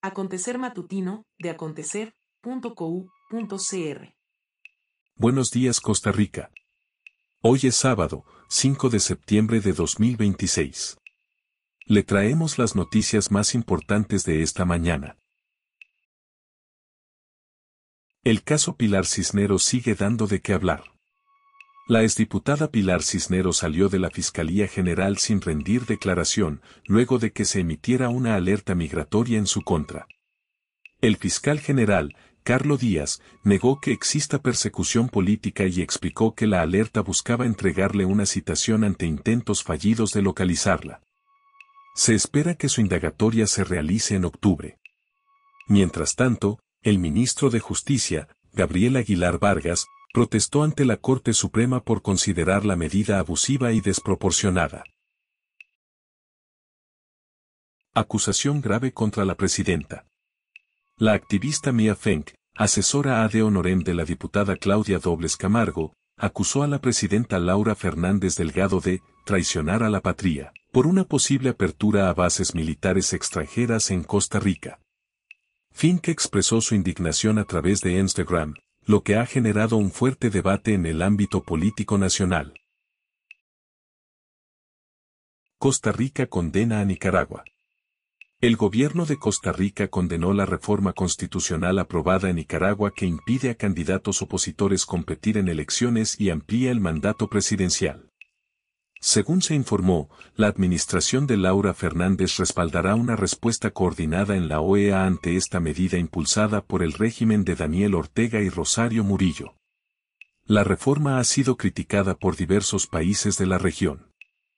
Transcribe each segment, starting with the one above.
Acontecer matutino de acontecer.co.cr. Buenos días, Costa Rica. Hoy es sábado, 5 de septiembre de 2026. Le traemos las noticias más importantes de esta mañana. El caso Pilar Cisneros sigue dando de qué hablar. La exdiputada Pilar Cisneros salió de la Fiscalía General sin rendir declaración, luego de que se emitiera una alerta migratoria en su contra. El fiscal general, Carlos Díaz, negó que exista persecución política y explicó que la alerta buscaba entregarle una citación ante intentos fallidos de localizarla. Se espera que su indagatoria se realice en octubre. Mientras tanto, el ministro de Justicia, Gabriel Aguilar Vargas, protestó ante la Corte Suprema por considerar la medida abusiva y desproporcionada. Acusación grave contra la presidenta. La activista Mia Feng, asesora ad honorem de la diputada Claudia Dobles Camargo, acusó a la presidenta Laura Fernández Delgado de traicionar a la patria, por una posible apertura a bases militares extranjeras en Costa Rica. Fink expresó su indignación a través de Instagram, lo que ha generado un fuerte debate en el ámbito político nacional. Costa Rica condena a Nicaragua. El gobierno de Costa Rica condenó la reforma constitucional aprobada en Nicaragua que impide a candidatos opositores competir en elecciones y amplía el mandato presidencial. Según se informó, la administración de Laura Fernández respaldará una respuesta coordinada en la OEA ante esta medida impulsada por el régimen de Daniel Ortega y Rosario Murillo. La reforma ha sido criticada por diversos países de la región.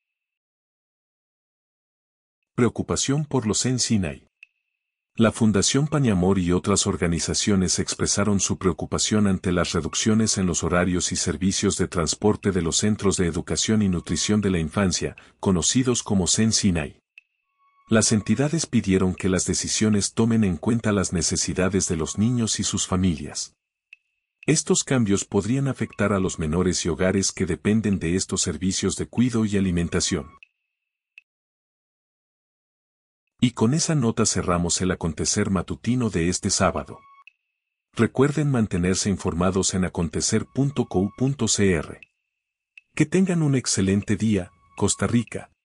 Preocupación por los en Sinai. La Fundación Pañamor y otras organizaciones expresaron su preocupación ante las reducciones en los horarios y servicios de transporte de los Centros de Educación y Nutrición de la Infancia, conocidos como CEN Sinai. Las entidades pidieron que las decisiones tomen en cuenta las necesidades de los niños y sus familias. Estos cambios podrían afectar a los menores y hogares que dependen de estos servicios de cuidado y alimentación. Y con esa nota cerramos el acontecer matutino de este sábado. Recuerden mantenerse informados en acontecer.co.cr. Que tengan un excelente día, Costa Rica.